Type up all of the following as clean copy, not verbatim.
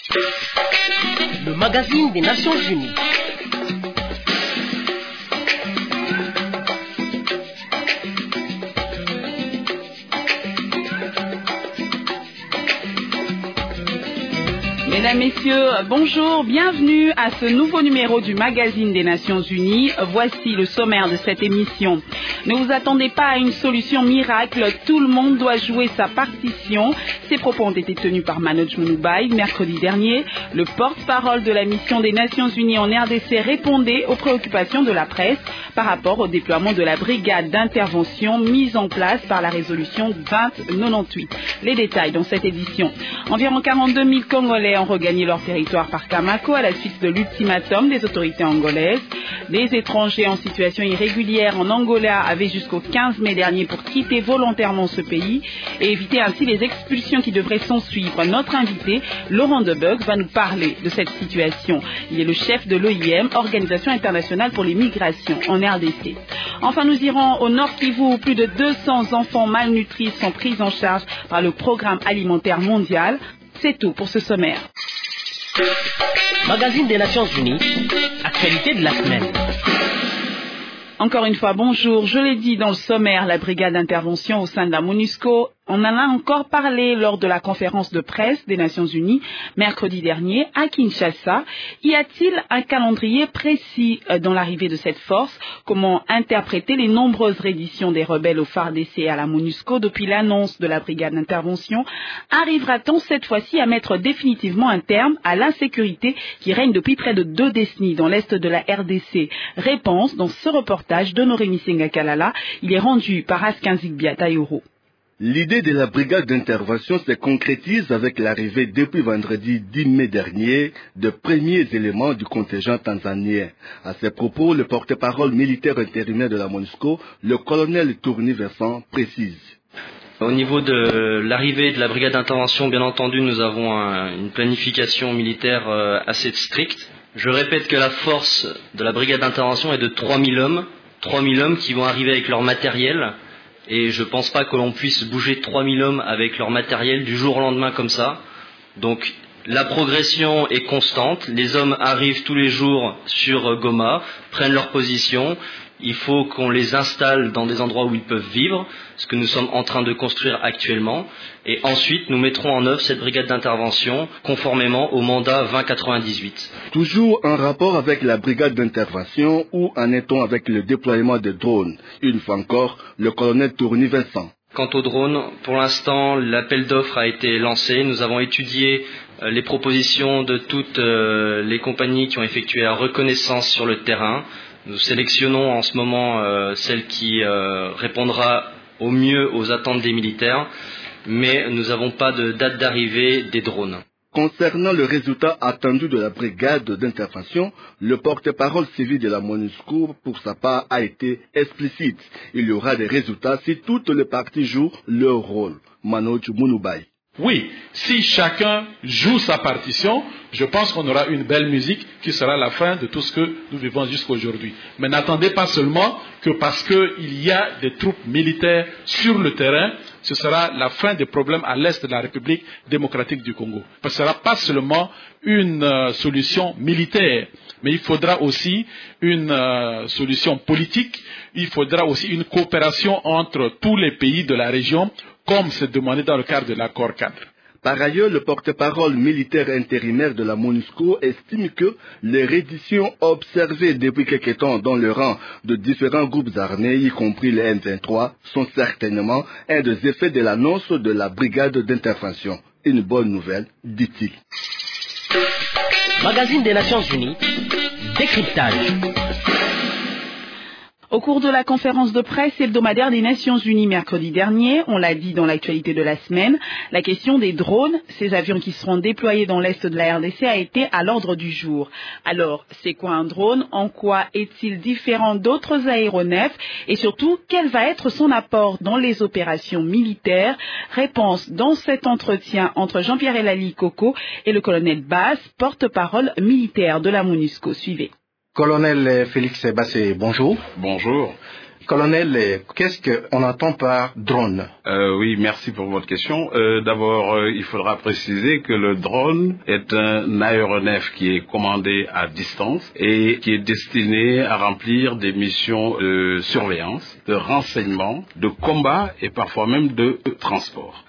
Le magazine des Nations Unies. Mesdames, Messieurs, bonjour, bienvenue à ce nouveau numéro du magazine des Nations Unies. Voici le sommaire de cette émission. Ne vous attendez pas à une solution miracle, tout le monde doit jouer sa partition. Ces propos ont été tenus par Manoj Munubai mercredi dernier. Le porte-parole de la mission des Nations Unies en RDC répondait aux préoccupations de la presse par rapport au déploiement de la brigade d'intervention mise en place par la résolution 2098. Les détails dans cette édition. Environ 42 000 Congolais ont regagné leur territoire par Camako à la suite de l'ultimatum des autorités angolaises. Les étrangers en situation irrégulière en Angola avaient jusqu'au 15 mai dernier pour quitter volontairement ce pays et éviter ainsi les expulsions qui devraient s'en suivre. Notre invité, Laurent Debeug, va nous parler de cette situation. Il est le chef de l'OIM, Organisation internationale pour les migrations, en RDC. Enfin, nous irons au Nord Kivu où plus de 200 enfants malnutris sont pris en charge par le Programme alimentaire mondial. C'est tout pour ce sommaire. Magazine des Nations Unies, actualité de la semaine. Encore une fois, bonjour. Je l'ai dit dans le sommaire, la brigade d'intervention au sein de la MONUSCO, on en a encore parlé lors de la conférence de presse des Nations Unies mercredi dernier à Kinshasa. Y a-t-il un calendrier précis dans l'arrivée de cette force? Comment interpréter les nombreuses redditions des rebelles au FARDC et à la MONUSCO depuis l'annonce de la brigade d'intervention? Arrivera-t-on cette fois-ci à mettre définitivement un terme à l'insécurité qui règne depuis près de 2 décennies dans l'est de la RDC? Réponse dans ce reportage d'Honoré Misenga Kalala. Il est rendu par Askanzik Biatayoro. L'idée de la brigade d'intervention se concrétise avec l'arrivée depuis vendredi 10 mai dernier de premiers éléments du contingent tanzanien. À ces propos, le porte-parole militaire intérimaire de la MONUSCO, le colonel Tourni Vincent, précise. Au niveau de l'arrivée de la brigade d'intervention, bien entendu, nous avons une planification militaire assez stricte. Je répète que la force de la brigade d'intervention est de 3000 hommes. 3000 hommes qui vont arriver avec leur matériel. Et je ne pense pas que l'on puisse bouger 3000 hommes avec leur matériel du jour au lendemain comme ça. Donc la progression est constante. Les hommes arrivent tous les jours sur Goma, prennent leur position. Il faut qu'on les installe dans des endroits où ils peuvent vivre, ce que nous sommes en train de construire actuellement. Et ensuite, nous mettrons en œuvre cette brigade d'intervention conformément au mandat 2098. Toujours en rapport avec la brigade d'intervention, où en est-on avec le déploiement de drones? Une fois encore, le colonel Tourni Vincent. Quant aux drones, pour l'instant, l'appel d'offres a été lancé. Nous avons étudié les propositions de toutes les compagnies qui ont effectué la reconnaissance sur le terrain. Nous sélectionnons en ce moment celle qui répondra au mieux aux attentes des militaires, mais nous n'avons pas de date d'arrivée des drones. Concernant le résultat attendu de la brigade d'intervention, le porte-parole civil de la MONUSCO, pour sa part, a été explicite. Il y aura des résultats si toutes les parties jouent leur rôle. Manoj Munubai. Oui, si chacun joue sa partition, je pense qu'on aura une belle musique qui sera la fin de tout ce que nous vivons jusqu'à aujourd'hui. Mais n'attendez pas seulement que parce qu'il y a des troupes militaires sur le terrain, ce sera la fin des problèmes à l'est de la République démocratique du Congo. Ce ne sera pas seulement une solution militaire, mais il faudra aussi une solution politique, il faudra aussi une coopération entre tous les pays de la région, comme c'est demandé dans le cadre de l'accord cadre. Par ailleurs, le porte-parole militaire intérimaire de la MONUSCO estime que les redditions observées depuis quelque temps dans le rang de différents groupes armés, y compris les M23, sont certainement un des effets de l'annonce de la brigade d'intervention. Une bonne nouvelle, dit-il. Magazine des Nations Unies, décryptage. Au cours de la conférence de presse hebdomadaire des Nations Unies mercredi dernier, on l'a dit dans l'actualité de la semaine, la question des drones, ces avions qui seront déployés dans l'est de la RDC, a été à l'ordre du jour. Alors, c'est quoi un drone? En quoi est-il différent d'autres aéronefs? Et surtout, quel va être son apport dans les opérations militaires? Réponse dans cet entretien entre Jean-Pierre Elali Coco et le colonel Bass, porte-parole militaire de la MONUSCO. Suivez. Colonel Félix Bassé, bonjour. Bonjour. Colonel, qu'est-ce qu'on entend par drone? Oui, merci pour votre question. D'abord, il faudra préciser que le drone est un aéronef qui est commandé à distance et qui est destiné à remplir des missions de surveillance, de renseignement, de combat et parfois même de transport.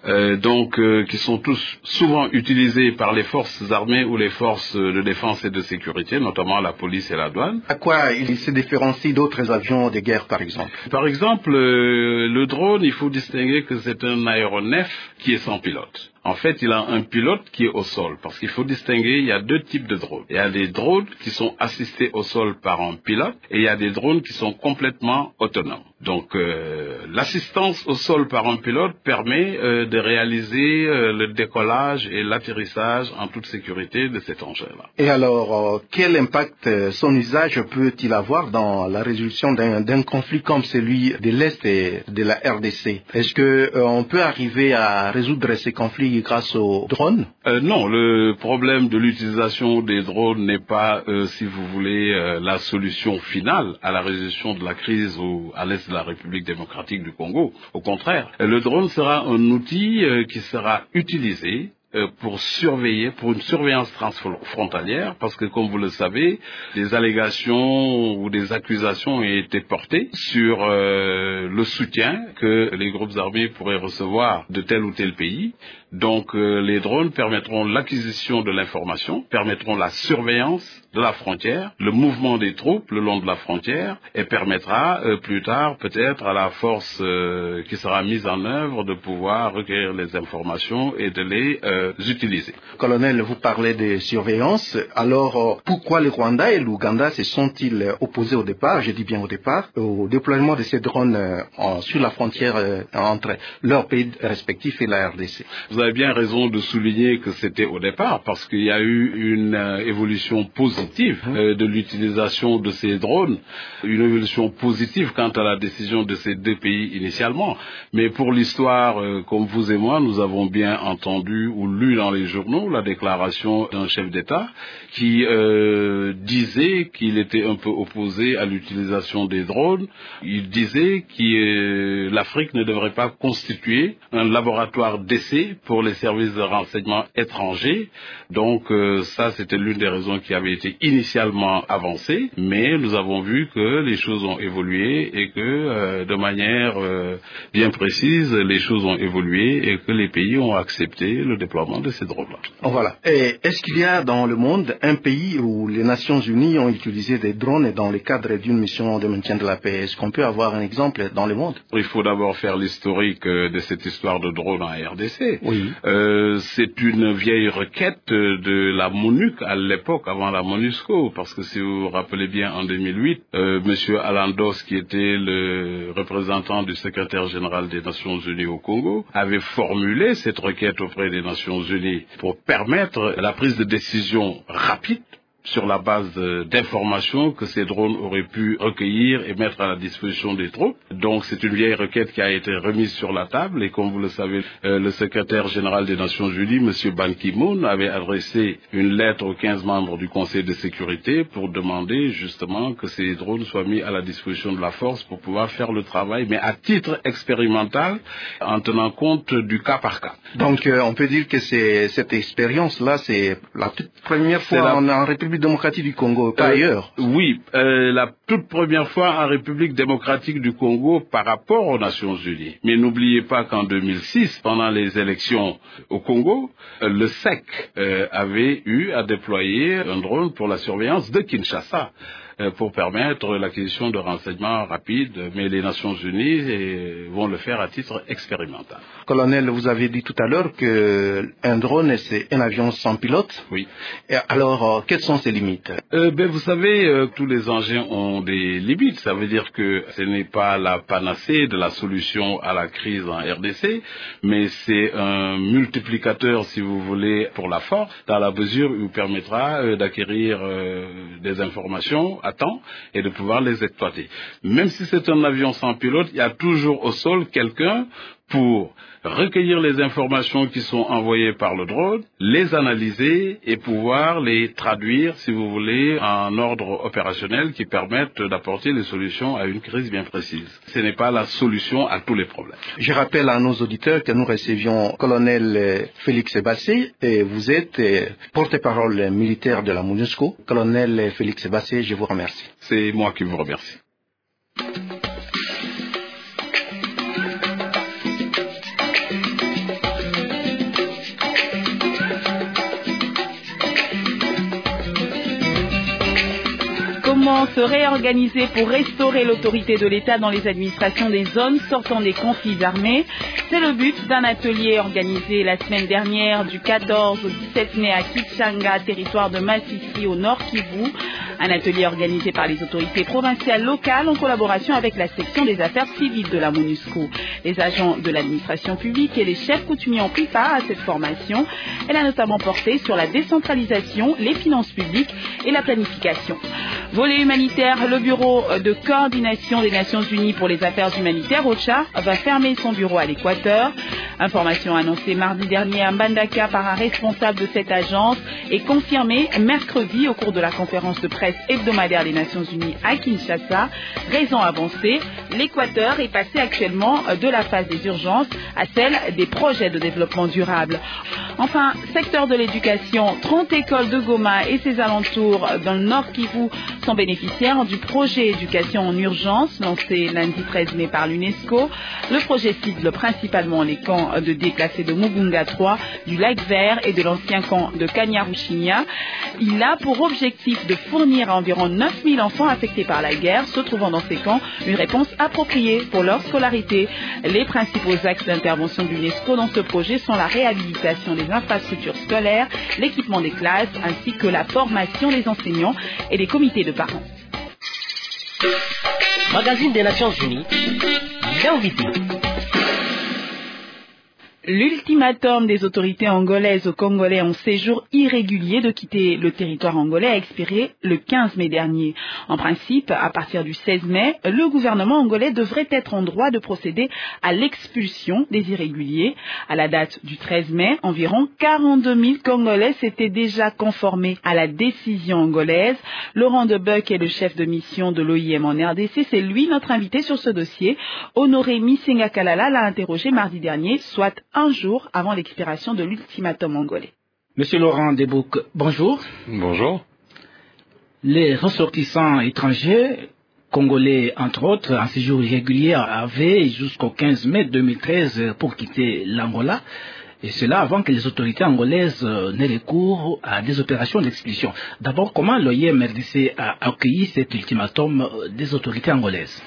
Qui sont tous souvent utilisés par les forces armées ou les forces de défense et de sécurité, notamment la police et la douane. À quoi il se différencie d'autres avions de guerre, par exemple? Par exemple, le drone, il faut distinguer que c'est un aéronef qui est sans pilote. En fait, il a un pilote qui est au sol, parce qu'il faut distinguer, il y a deux types de drones. Il y a des drones qui sont assistés au sol par un pilote, et il y a des drones qui sont complètement autonomes. Donc, l'assistance au sol par un pilote permet de réaliser le décollage et l'atterrissage en toute sécurité de cet engin-là. Et alors, quel impact son usage peut-il avoir dans la résolution d'un conflit comme celui de l'Est et de la RDC? Est-ce qu'on peut arriver à résoudre ces conflits grâce aux drones? Non, le problème de l'utilisation des drones n'est pas, si vous voulez, la solution finale à la résolution de la crise à l'Est de la République démocratique du Congo. Au contraire, le drone sera un outil qui sera utilisé pour surveiller, pour une surveillance transfrontalière, parce que comme vous le savez, des allégations ou des accusations ont été portées sur le soutien que les groupes armés pourraient recevoir de tel ou tel pays. Donc les drones permettront l'acquisition de l'information, permettront la surveillance de la frontière, le mouvement des troupes le long de la frontière, et permettra plus tard peut-être à la force qui sera mise en œuvre de pouvoir recueillir les informations et de les utiliser. Colonel, vous parlez de surveillance. Alors, pourquoi le Rwanda et l'Ouganda se sont-ils opposés au départ, je dis bien au départ, au déploiement de ces drones sur la frontière entre leurs pays respectifs et la RDC? Vous avez bien raison de souligner que c'était au départ, parce qu'il y a eu une évolution positive de l'utilisation de ces drones, une évolution positive quant à la décision de ces deux pays initialement. Mais pour l'histoire, comme vous et moi, nous avons bien entendu ou lu dans les journaux la déclaration d'un chef d'État qui disait qu'il était un peu opposé à l'utilisation des drones. Il disait que l'Afrique ne devrait pas constituer un laboratoire d'essai pour les services de renseignement étrangers. Donc ça, c'était l'une des raisons qui avait été initialement avancée, mais nous avons vu que les choses ont évolué et que de manière bien précise, les choses ont évolué et que les pays ont accepté le déploiement de ces drones-là. Voilà. Et est-ce qu'il y a dans le monde un pays où les Nations Unies ont utilisé des drones dans le cadre d'une mission de maintien de la paix? Est-ce qu'on peut avoir un exemple dans le monde? Il faut d'abord faire l'historique de cette histoire de drones en RDC. Oui. C'est une vieille requête de la MONUC à l'époque, avant la MONUSCO, parce que si vous vous rappelez bien, en 2008, Monsieur Alan Doss, qui était le représentant du secrétaire général des Nations Unies au Congo, avait formulé cette requête auprès des Nations Unies pour permettre la prise de décision rapide sur la base d'informations que ces drones auraient pu recueillir et mettre à la disposition des troupes. Donc c'est une vieille requête qui a été remise sur la table et comme vous le savez, le secrétaire général des Nations Unies, M. Ban Ki-moon, avait adressé une lettre aux 15 membres du Conseil de sécurité pour demander justement que ces drones soient mis à la disposition de la force pour pouvoir faire le travail, mais à titre expérimental, en tenant compte du cas par cas. Donc on peut dire que cette expérience-là, c'est la toute première fois en République démocratique du Congo, pas ailleurs. Oui, la toute première fois en République démocratique du Congo par rapport aux Nations Unies. Mais n'oubliez pas qu'en 2006, pendant les élections au Congo, le SEC avait eu à déployer un drone pour la surveillance de Kinshasa, pour permettre l'acquisition de renseignements rapides, mais les Nations Unies vont le faire à titre expérimental. Colonel, vous avez dit tout à l'heure qu'un drone, c'est un avion sans pilote. Oui. Et alors, quelles sont ses limites? Vous savez, tous les engins ont des limites. Ça veut dire que ce n'est pas la panacée de la solution à la crise en RDC, mais c'est un multiplicateur, si vous voulez, pour la force, dans la mesure où il permettra d'acquérir des informations à temps et de pouvoir les exploiter. Même si c'est un avion sans pilote, il y a toujours au sol quelqu'un pour recueillir les informations qui sont envoyées par le drone, les analyser et pouvoir les traduire, si vous voulez, en ordre opérationnel qui permettent d'apporter des solutions à une crise bien précise. Ce n'est pas la solution à tous les problèmes. Je rappelle à nos auditeurs que nous recevions colonel Félix Bassé et vous êtes porte-parole militaire de la MONUSCO. Colonel Félix Bassé, je vous remercie. C'est moi qui vous remercie. Comment se réorganiser pour restaurer l'autorité de l'État dans les administrations des zones sortant des conflits armés? C'est le but d'un atelier organisé la semaine dernière du 14 au 17 mai à Kichanga, territoire de Masisi au Nord Kivu. Un atelier organisé par les autorités provinciales locales en collaboration avec la section des affaires civiles de la MONUSCO. Les agents de l'administration publique et les chefs coutumiers ont pris part à cette formation. Elle a notamment porté sur la décentralisation, les finances publiques et la planification. Volet humanitaire, le Bureau de coordination des Nations Unies pour les affaires humanitaires, OCHA, va fermer son bureau à l'Équateur. Information annoncée mardi dernier à Mbandaka par un responsable de cette agence et confirmée mercredi au cours de la conférence de presse hebdomadaire des Nations Unies à Kinshasa. Raison avancée, l'Équateur est passé actuellement de la phase des urgences à celle des projets de développement durable. Enfin, secteur de l'éducation, 30 écoles de Goma et ses alentours dans le Nord Kivu sont bénéficiaires du projet éducation en urgence lancé lundi 13 mai par l'UNESCO. Le projet cible principalement les camps de déclassés de Mugunga 3, du Lac Vert et de l'ancien camp de Kanyarushinya. Il a pour objectif de fournir à environ 9000 enfants affectés par la guerre se trouvant dans ces camps une réponse appropriée pour leur scolarité. Les principaux axes d'intervention de l'UNESCO dans ce projet sont la réhabilitation des infrastructures scolaires, l'équipement des classes ainsi que la formation des enseignants et des comités de parents. Magazine des Nations Unies, l'invité. L'ultimatum des autorités angolaises aux Congolais en séjour irrégulier de quitter le territoire angolais a expiré le 15 mai dernier. En principe, à partir du 16 mai, le gouvernement angolais devrait être en droit de procéder à l'expulsion des irréguliers. À la date du 13 mai, environ 42 000 Congolais s'étaient déjà conformés à la décision angolaise. Laurent Debuck est le chef de mission de l'OIM en RDC. C'est lui notre invité sur ce dossier. Honoré Misenga Kalala l'a interrogé mardi dernier, soit un jour avant l'expiration de l'ultimatum angolais. Monsieur Laurent Debouc, bonjour. Bonjour. Les ressortissants étrangers, congolais entre autres, en séjour irrégulier, avaient jusqu'au 15 mai 2013 pour quitter l'Angola. Et cela avant que les autorités angolaises n'aient recours à des opérations d'expulsion. D'abord, comment l'OIM RDC a accueilli cet ultimatum des autorités angolaises?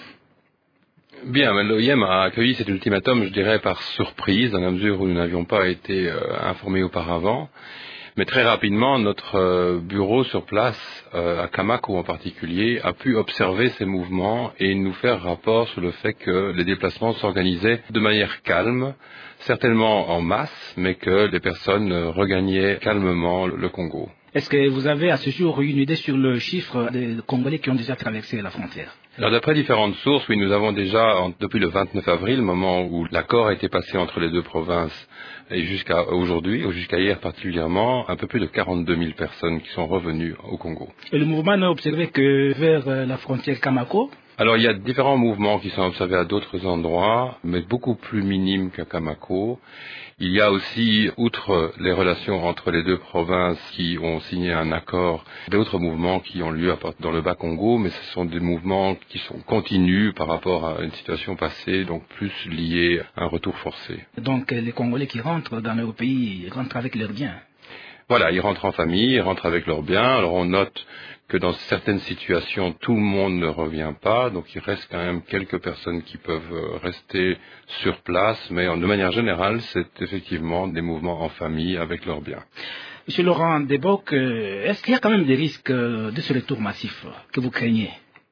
Bien, l'OIM a accueilli cet ultimatum, je dirais, par surprise, dans la mesure où nous n'avions pas été informés auparavant. Mais très rapidement, notre bureau sur place, à Kamako en particulier, a pu observer ces mouvements et nous faire rapport sur le fait que les déplacements s'organisaient de manière calme, certainement en masse, mais que les personnes regagnaient calmement le Congo. Est-ce que vous avez à ce jour une idée sur le chiffre des Congolais qui ont déjà traversé la frontière? Alors d'après différentes sources, oui, nous avons déjà, depuis le 29 avril, moment où l'accord a été passé entre les deux provinces, et jusqu'à aujourd'hui, ou jusqu'à hier particulièrement, un peu plus de 42 000 personnes qui sont revenues au Congo. Et le mouvement n'a observé que vers la frontière Kamako? Alors il y a différents mouvements qui sont observés à d'autres endroits, mais beaucoup plus minimes qu'à Kamako. Il y a aussi, outre les relations entre les deux provinces qui ont signé un accord, d'autres mouvements qui ont lieu dans le Bas-Congo, mais ce sont des mouvements qui sont continus par rapport à une situation passée, donc plus liés à un retour forcé. Donc les Congolais qui rentrent dans leur pays rentrent avec leurs biens? Voilà, ils rentrent en famille, ils rentrent avec leurs biens. Alors on note que dans certaines situations, tout le monde ne revient pas, donc il reste quand même quelques personnes qui peuvent rester sur place, mais de manière générale, c'est effectivement des mouvements en famille avec leurs biens. Monsieur Laurent Debouc, est-ce qu'il y a quand même des risques de ce retour massif que vous craignez?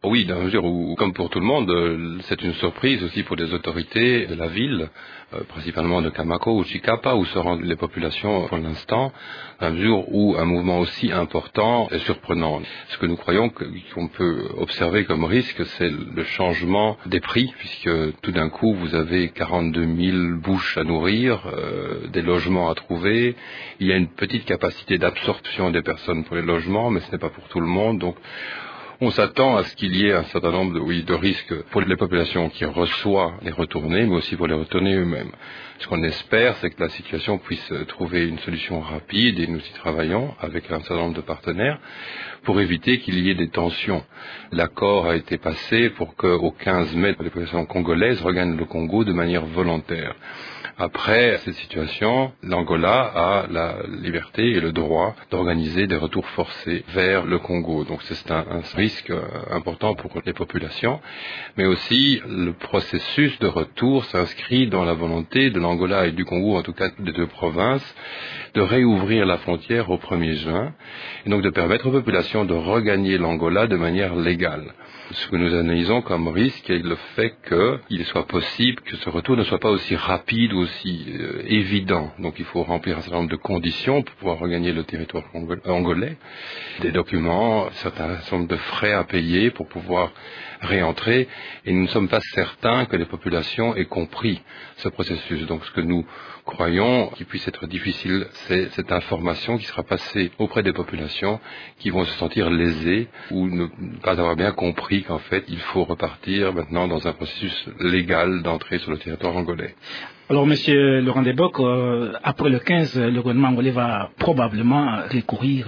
Oui, dans la mesure où, comme pour tout le monde, c'est une surprise aussi pour les autorités de la ville, principalement de Camacos ou Chicapa, où se rendent les populations pour l'instant, dans la mesure où un mouvement aussi important est surprenant. Ce que nous croyons qu'on peut observer comme risque, c'est le changement des prix, puisque tout d'un coup, vous avez 42 000 bouches à nourrir, des logements à trouver, il y a une petite capacité d'absorption des personnes pour les logements, mais ce n'est pas pour tout le monde, donc on s'attend à ce qu'il y ait un certain nombre de risques pour les populations qui reçoivent les retournés, mais aussi pour les retournés eux-mêmes. Ce qu'on espère, c'est que la situation puisse trouver une solution rapide, et nous y travaillons avec un certain nombre de partenaires, pour éviter qu'il y ait des tensions. L'accord a été passé pour qu'au 15 mai, les populations congolaises regagnent le Congo de manière volontaire. Après cette situation, l'Angola a la liberté et le droit d'organiser des retours forcés vers le Congo. Donc c'est un risque important pour les populations. Mais aussi, le processus de retour s'inscrit dans la volonté de l'Angola et du Congo, en tout cas des deux provinces, de réouvrir la frontière au 1er juin, et donc de permettre aux populations de regagner l'Angola de manière légale. Ce que nous analysons comme risque est le fait qu'il soit possible que ce retour ne soit pas aussi rapide ou aussi évident. Donc il faut remplir un certain nombre de conditions pour pouvoir regagner le territoire angolais, des documents, un certain nombre de frais à payer pour pouvoir réentrer, et nous ne sommes pas certains que les populations aient compris ce processus. Donc ce que nous croyons qu'il puisse être difficile, c'est cette information qui sera passée auprès des populations qui vont se sentir lésées ou ne pas avoir bien compris qu'en fait il faut repartir maintenant dans un processus légal d'entrée sur le territoire angolais. Alors, Monsieur Laurent Debock, après le 15, le gouvernement angolais va probablement recourir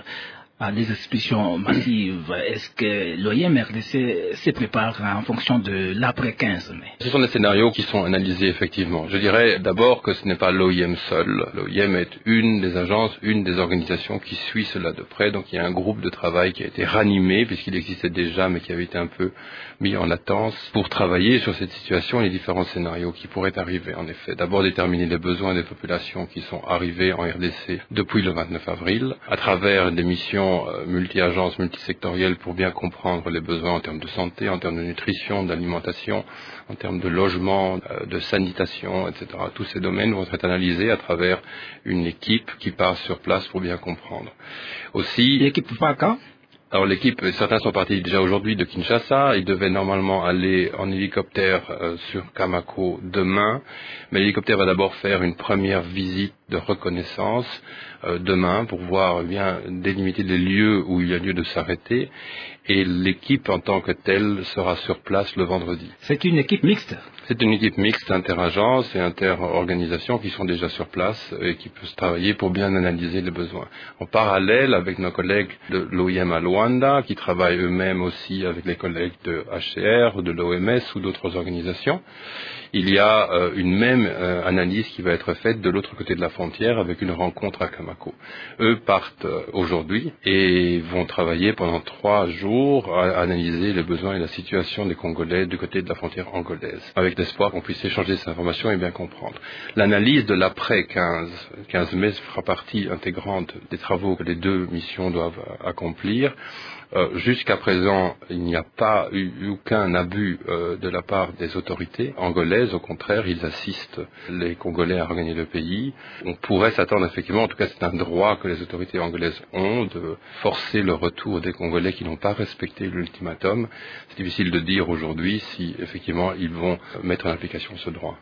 à des expulsions massives. Est-ce que l'OIM-RDC se prépare en fonction de l'après-15 mai? Ce sont des scénarios qui sont analysés effectivement. Je dirais d'abord que ce n'est pas l'OIM seul. L'OIM est une des agences, une des organisations qui suit cela de près. Donc il y a un groupe de travail qui a été ranimé, puisqu'il existait déjà, mais qui avait été un peu mis en latence, pour travailler sur cette situation et les différents scénarios qui pourraient arriver. En effet, d'abord déterminer les besoins des populations qui sont arrivées en RDC depuis le 29 avril, à travers des missions multi-agences, multisectorielles, pour bien comprendre les besoins en termes de santé, en termes de nutrition, d'alimentation, en termes de logement, de sanitation, etc. Tous ces domaines vont être analysés à travers une équipe qui part sur place pour bien comprendre. Aussi, l'équipe part quand? Alors l'équipe, certains sont partis déjà aujourd'hui de Kinshasa, ils devaient normalement aller en hélicoptère sur Camacos demain, mais l'hélicoptère va d'abord faire une première visite de reconnaissance demain pour voir bien délimiter les lieux où il y a lieu de s'arrêter, et l'équipe en tant que telle sera sur place le vendredi. C'est une équipe mixte? C'est une équipe mixte inter-agence et inter-organisation qui sont déjà sur place et qui peuvent travailler pour bien analyser les besoins. En parallèle, avec nos collègues de l'OIM à Luanda, qui travaillent eux-mêmes aussi avec les collègues de HCR, de l'OMS ou d'autres organisations, il y a une même analyse qui va être faite de l'autre côté de la frontière avec une rencontre à Camacos. Eux partent aujourd'hui et vont travailler pendant 3 jours à analyser les besoins et la situation des Congolais du côté de la frontière angolaise, avec l'espoir qu'on puisse échanger ces informations et bien comprendre. L'analyse de l'après 15 mai fera partie intégrante des travaux que les deux missions doivent accomplir. Jusqu'à présent, il n'y a pas eu aucun abus de la part des autorités angolaises. Au contraire, ils assistent les Congolais à regagner le pays. On pourrait s'attendre effectivement, en tout cas c'est un droit que les autorités angolaises ont, de forcer le retour des Congolais qui n'ont pas respecté l'ultimatum. C'est difficile de dire aujourd'hui si effectivement ils vont mettre en application ce droit.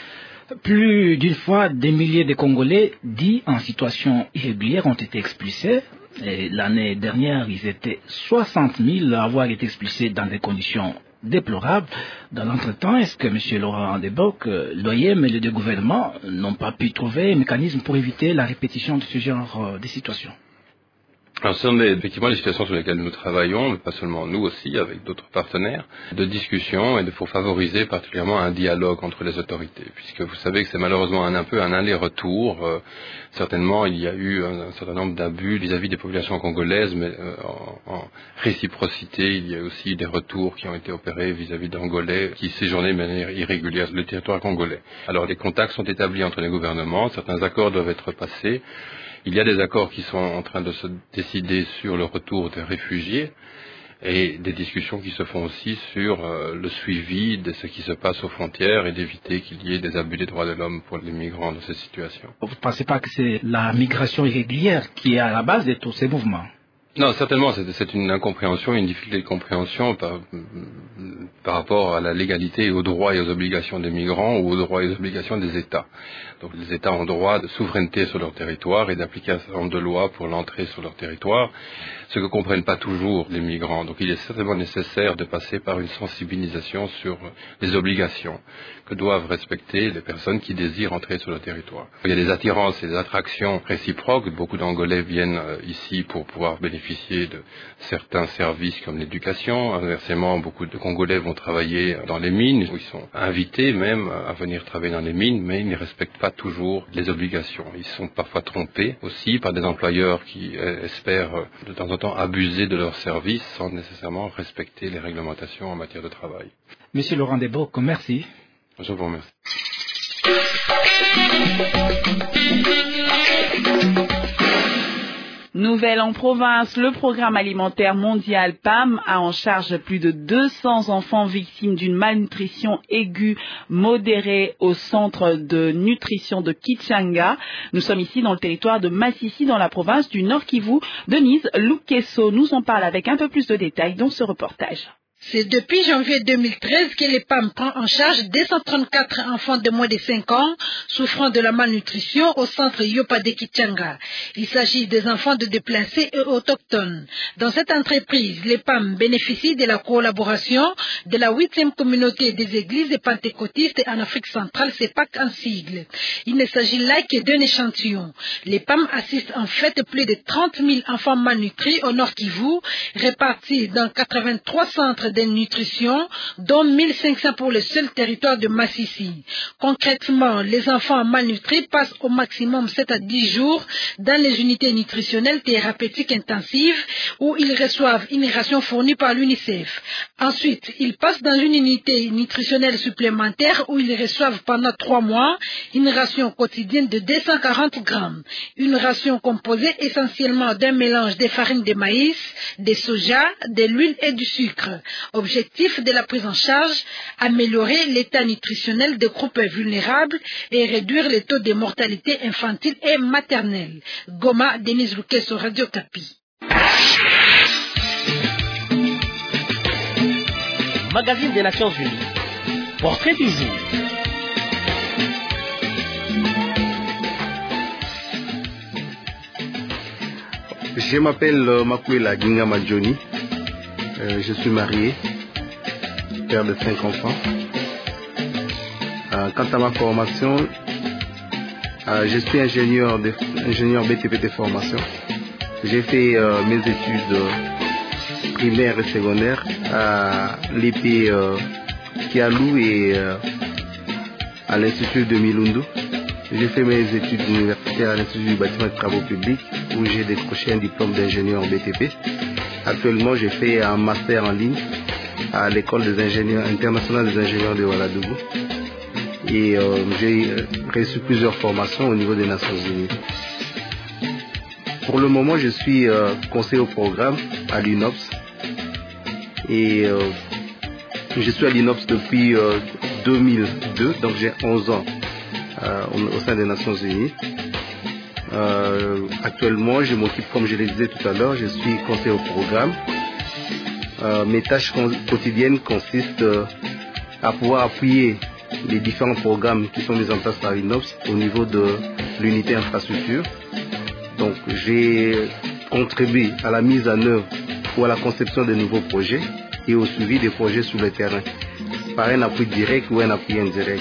Plus d'une fois, des milliers de Congolais dits en situation irrégulière ont été expulsés. Et l'année dernière, ils étaient 60 000 à avoir été expulsés dans des conditions déplorables. Dans l'entretemps, est-ce que M. Laurent Debock, l'OIM et les deux gouvernements n'ont pas pu trouver un mécanisme pour éviter la répétition de ce genre de situation? Alors, ce sont effectivement les situations sur lesquelles nous travaillons, mais pas seulement nous aussi, avec d'autres partenaires, de discussion et pour favoriser particulièrement un dialogue entre les autorités, puisque vous savez que c'est malheureusement un peu un aller-retour. Certainement, il y a eu un certain nombre d'abus vis-à-vis des populations congolaises, mais en réciprocité, il y a aussi des retours qui ont été opérés vis-à-vis d'Angolais qui séjournaient de manière irrégulière sur le territoire congolais. Alors, les contacts sont établis entre les gouvernements, certains accords doivent être passés. Il y a des accords qui sont en train de se décider sur le retour des réfugiés, et des discussions qui se font aussi sur le suivi de ce qui se passe aux frontières et d'éviter qu'il y ait des abus des droits de l'homme pour les migrants dans ces situations. Vous ne pensez pas que c'est la migration irrégulière qui est à la base de tous ces mouvements? Non, certainement, c'est une incompréhension, une difficulté de compréhension par rapport à la légalité et aux droits et aux obligations des migrants ou aux droits et aux obligations des États. Donc les États ont droit de souveraineté sur leur territoire et d'appliquer un certain nombre de lois pour l'entrée sur leur territoire, ce que ne comprennent pas toujours les migrants. Donc il est certainement nécessaire de passer par une sensibilisation sur les obligations que doivent respecter les personnes qui désirent entrer sur le territoire. Il y a des attirances et des attractions réciproques. Beaucoup d'Angolais viennent ici pour pouvoir bénéficier de certains services comme l'éducation. Inversement, beaucoup de Congolais vont travailler dans les mines, où ils sont invités même à venir travailler dans les mines, mais ils ne respectent pas toujours les obligations. Ils sont parfois trompés aussi par des employeurs qui espèrent de temps en temps abuser de leurs services sans nécessairement respecter les réglementations en matière de travail. Monsieur Laurent Desboc, merci. Je vous remercie. Nouvelle en province, le programme alimentaire mondial PAM a en charge plus de 200 enfants victimes d'une malnutrition aiguë modérée au centre de nutrition de Kichanga. Nous sommes ici dans le territoire de Massissi, dans la province du Nord Kivu. Denise Lukeso nous en parle avec un peu plus de détails dans ce reportage. C'est depuis janvier 2013 que les PAM prend en charge 234 enfants de moins de 5 ans souffrant de la malnutrition au centre Yopa de Kichanga. Il s'agit des enfants de déplacés et autochtones. Dans cette entreprise, les PAM bénéficient de la collaboration de la 8e communauté des églises pentecôtistes en Afrique centrale, CEPAC en sigle. Il ne s'agit là que d'un échantillon. Les PAM assistent en fait plus de 30 000 enfants malnutris au Nord Kivu, répartis dans 83 centres de nutrition, dont 1500 pour le seul territoire de Massissi. Concrètement, les enfants malnutris passent au maximum 7 à 10 jours dans les unités nutritionnelles thérapeutiques intensives où ils reçoivent une ration fournie par l'UNICEF. Ensuite, ils passent dans une unité nutritionnelle supplémentaire où ils reçoivent pendant 3 mois une ration quotidienne de 240 grammes. Une ration composée essentiellement d'un mélange de farine de maïs, de soja, de l'huile et du sucre. Objectif de la prise en charge, améliorer l'état nutritionnel des groupes vulnérables et réduire les taux de mortalité infantile et maternelle. Goma, Denise Lukeso, Radio Kapi. Magazine des Nations Unies. Portrait du jour. Je m'appelle Makwela Ginga Madjoni. Je suis marié, père de 5 enfants. Quant à ma formation, je suis ingénieur BTP de formation. J'ai fait mes études primaires et secondaires à l'IP Kialou et à l'Institut de Milundu. J'ai fait mes études universitaires à l'Institut du bâtiment et de travaux publics où j'ai décroché un diplôme d'ingénieur en BTP. Actuellement, j'ai fait un master en ligne à l'école des ingénieurs internationale des ingénieurs de Ouagadougou. Et j'ai reçu plusieurs formations au niveau des Nations Unies. Pour le moment, je suis conseiller au programme à l'UNOPS. Et je suis à l'UNOPS depuis 2002, donc j'ai 11 ans au sein des Nations Unies. Actuellement, je m'occupe, comme je le disais tout à l'heure, je suis conseiller au programme. Mes tâches quotidiennes consistent à pouvoir appuyer les différents programmes qui sont mis en place par l'INOPS au niveau de l'unité infrastructure. Donc, j'ai contribué à la mise en œuvre ou à la conception de nouveaux projets et au suivi des projets sur le terrain, par un appui direct ou un appui indirect.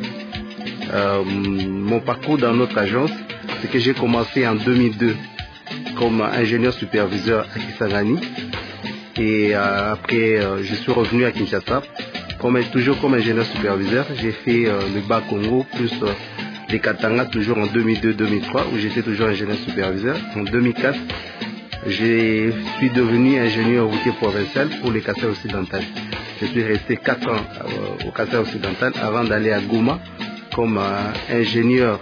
Mon parcours dans notre agence, c'est que j'ai commencé en 2002 comme ingénieur superviseur à Kisangani et après je suis revenu à Kinshasa toujours comme ingénieur superviseur. J'ai fait le Bas-Congo plus les Katanga toujours en 2002-2003 où j'étais toujours ingénieur superviseur. En 2004, je suis devenu ingénieur routier provincial pour les Kassai occidental. Je suis resté 4 ans au Kassai occidental avant d'aller à Goma comme ingénieur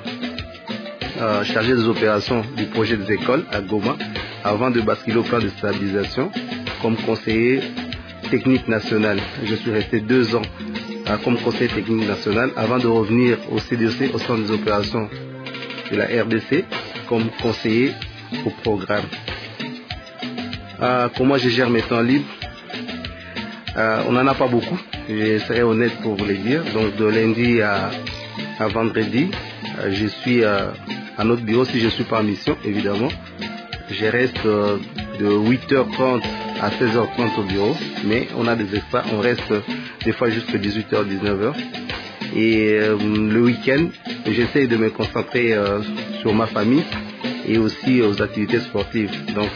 chargé des opérations du projet des écoles à Goma, avant de basculer au plan de stabilisation comme conseiller technique national. Je suis resté 2 ans comme conseiller technique national avant de revenir au CDOC, au centre des opérations de la RDC, comme conseiller au programme. Comment je gère mes temps libres? On n'en a pas beaucoup, je serai honnête pour vous le dire. Donc de lundi à vendredi, je suis à notre bureau si je suis pas en mission, évidemment. Je reste de 8h30 à 16h30 au bureau, mais on a des extras, on reste des fois jusqu'à 18h, 19h. Et le week-end, j'essaie de me concentrer sur ma famille et aussi aux activités sportives. Donc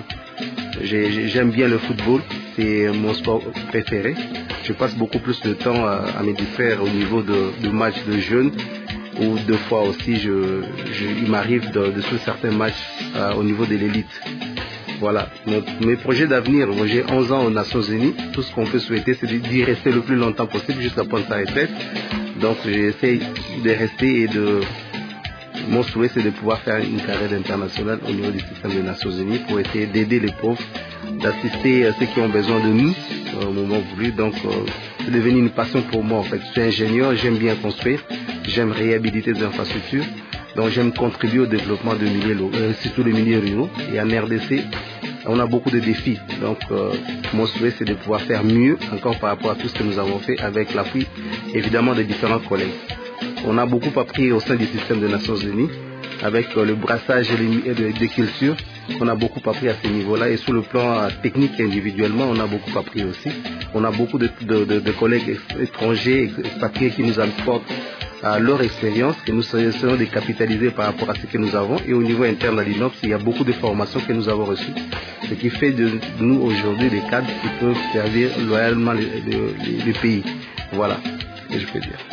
j'aime bien le football, c'est mon sport préféré. Je passe beaucoup plus de temps à me distraire au niveau de matchs de jeunes, ou 2 fois aussi il m'arrive de suivre certains matchs au niveau de l'élite. Voilà, mes projets d'avenir, moi j'ai 11 ans aux Nations Unies, tout ce qu'on peut souhaiter c'est d'y rester le plus longtemps possible jusqu'à prendre sa retraite. Donc j'essaie de rester et mon souhait c'est de pouvoir faire une carrière internationale au niveau du système des Nations Unies pour essayer d'aider les pauvres, d'assister ceux qui ont besoin de nous au moment voulu. Donc c'est devenu une passion pour moi en fait. Je suis ingénieur, j'aime bien construire, j'aime réhabiliter des infrastructures. Donc j'aime contribuer au développement de surtout les milieux ruraux. Et en RDC, on a beaucoup de défis. Donc mon souhait c'est de pouvoir faire mieux encore par rapport à tout ce que nous avons fait avec l'appui évidemment des différents collègues. On a beaucoup appris au sein du système des Nations Unies avec le brassage et des cultures. On a beaucoup appris à ce niveau-là et sur le plan technique individuellement, on a beaucoup appris aussi. On a beaucoup de collègues étrangers, expatriés qui nous apportent leur expérience et nous essayons de capitaliser par rapport à ce que nous avons. Et au niveau interne à l'INOPS, il y a beaucoup de formations que nous avons reçues, ce qui fait de nous aujourd'hui des cadres qui peuvent servir loyalement le pays. Voilà ce que je peux dire.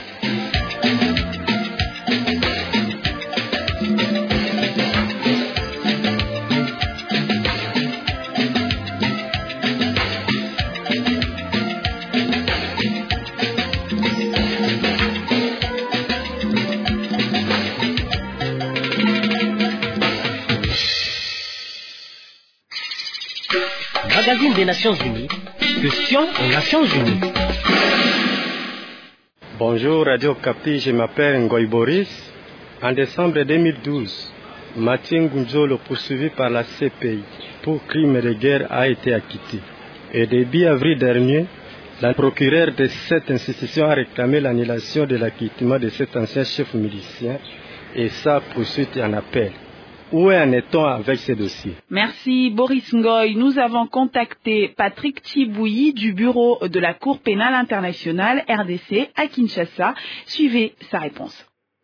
Magazine des Nations Unies, question aux Nations Unies. Bonjour Radio Kapi, je m'appelle Ngoy Boris. En décembre 2012, Mathieu Ngudjolo, poursuivi par la CPI pour crimes de guerre, a été acquitté. Et début avril dernier, la procureure de cette institution a réclamé l'annulation de l'acquittement de cet ancien chef milicien et sa poursuite en appel. Où en est-on avec ces dossiers? Merci Boris Ngoy. Nous avons contacté Patrick Tchibouyi du bureau de la Cour pénale internationale RDC à Kinshasa. Suivez sa réponse.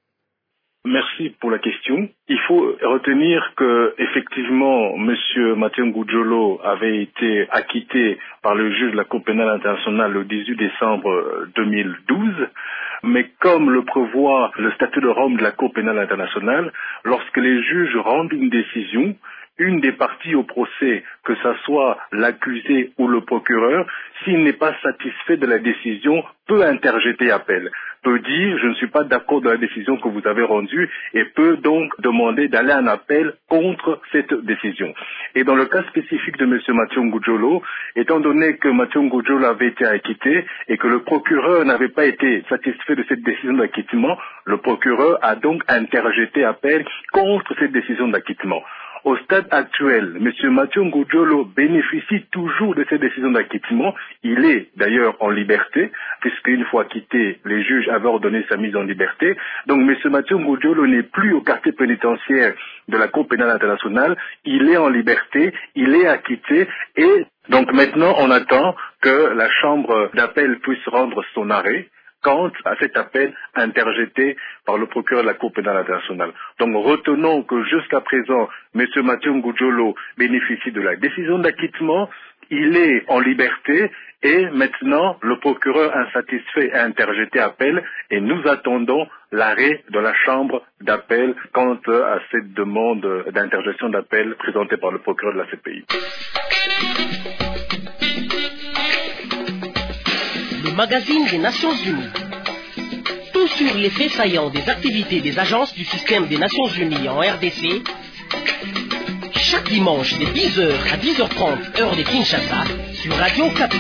Merci pour la question. Il faut retenir que effectivement, Monsieur Mathieu Ngudjolo avait été acquitté par le juge de la Cour pénale internationale le 18 décembre 2012. Mais comme le prévoit le statut de Rome de la Cour pénale internationale, lorsque les juges rendent une décision, une des parties au procès, que ce soit l'accusé ou le procureur, s'il n'est pas satisfait de la décision, peut interjeter appel, peut dire « je ne suis pas d'accord de la décision que vous avez rendue » et peut donc demander d'aller en appel contre cette décision. Et dans le cas spécifique de M. Mathieu Ngudjolo, étant donné que Mathieu Ngudjolo avait été acquitté et que le procureur n'avait pas été satisfait de cette décision d'acquittement, le procureur a donc interjeté appel contre cette décision d'acquittement. Au stade actuel, M. Mathieu Ngudjolo bénéficie toujours de cette décision d'acquittement. Il est d'ailleurs en liberté, puisqu'une fois quitté, les juges avaient ordonné sa mise en liberté. Donc M. Mathieu Ngudjolo n'est plus au quartier pénitentiaire de la Cour pénale internationale. Il est en liberté, il est acquitté et donc maintenant on attend que la chambre d'appel puisse rendre son arrêt quant à cet appel interjeté par le procureur de la Cour pénale internationale. Donc retenons que jusqu'à présent, M. Mathieu Ngudjolo bénéficie de la décision d'acquittement, il est en liberté et maintenant le procureur insatisfait a interjeté appel et nous attendons l'arrêt de la chambre d'appel quant à cette demande d'interjection d'appel présentée par le procureur de la CPI. Le magazine des Nations Unies. Tout sur les faits saillants des activités des agences du système des Nations Unies en RDC, chaque dimanche de 10h à 10h30 heure de Kinshasa sur Radio Okapi.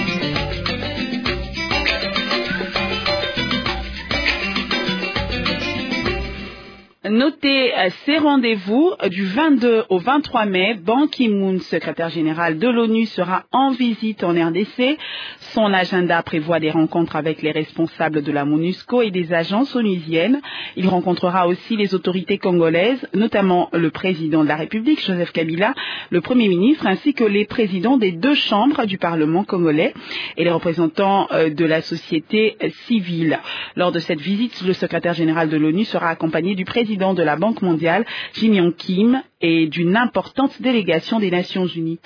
Notez ces rendez-vous du 22 au 23 mai. Ban Ki-moon, secrétaire général de l'ONU, sera en visite en RDC. Son agenda prévoit des rencontres avec les responsables de la MONUSCO et des agences onusiennes. Il rencontrera aussi les autorités congolaises, notamment le président de la République, Joseph Kabila, le Premier ministre, ainsi que les présidents des 2 chambres du Parlement congolais et les représentants de la société civile. Lors de cette visite, le secrétaire général de l'ONU sera accompagné du président de la Banque mondiale, Jim Yong Kim, et d'une importante délégation des Nations Unies.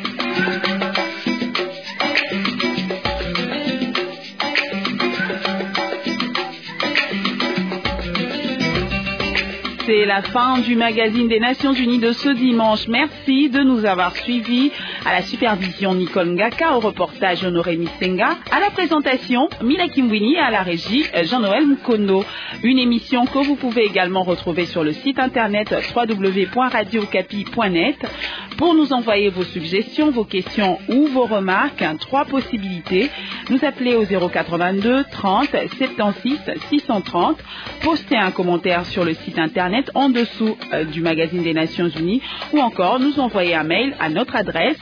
C'est la fin du magazine des Nations Unies de ce dimanche. Merci de nous avoir suivis. À la supervision, Nicole Ngaka, au reportage Honoré Misenga, à la présentation, Mila Kimwini, et à la régie, Jean-Noël Mukono. Une émission que vous pouvez également retrouver sur le site internet www.radiocapi.net. Pour nous envoyer vos suggestions, vos questions ou vos remarques, 3 possibilités. Nous appeler au 082 30 76 630. Poster un commentaire sur le site internet en dessous du magazine des Nations Unies ou encore nous envoyer un mail à notre adresse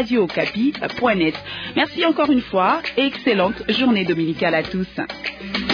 magun@radiocapi.net. Merci encore une fois et excellente journée dominicale à tous.